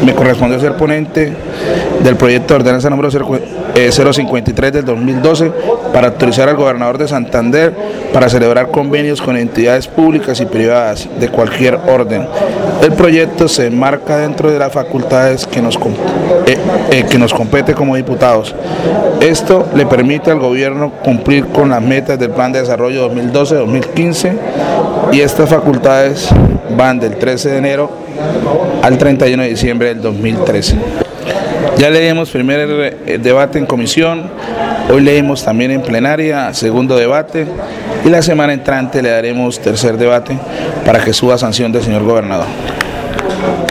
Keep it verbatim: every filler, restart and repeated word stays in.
me correspondió ser ponente del proyecto de ordenanza número cero cincuenta y tres del dos mil doce para autorizar al gobernador de Santander para celebrar convenios con entidades públicas y privadas de cualquier orden. El proyecto se enmarca dentro de las facultades que nos, eh, eh, que nos compete como diputados. Esto le permite al gobierno cumplir con las metas del Plan de Desarrollo dos mil doce a dos mil quince y estas facultades van del trece de enero al treinta y uno de diciembre del dos mil trece. Ya leímos primer debate en comisión, hoy leímos también en plenaria, segundo debate, y la semana entrante le daremos tercer debate para que suba a sanción del señor gobernador.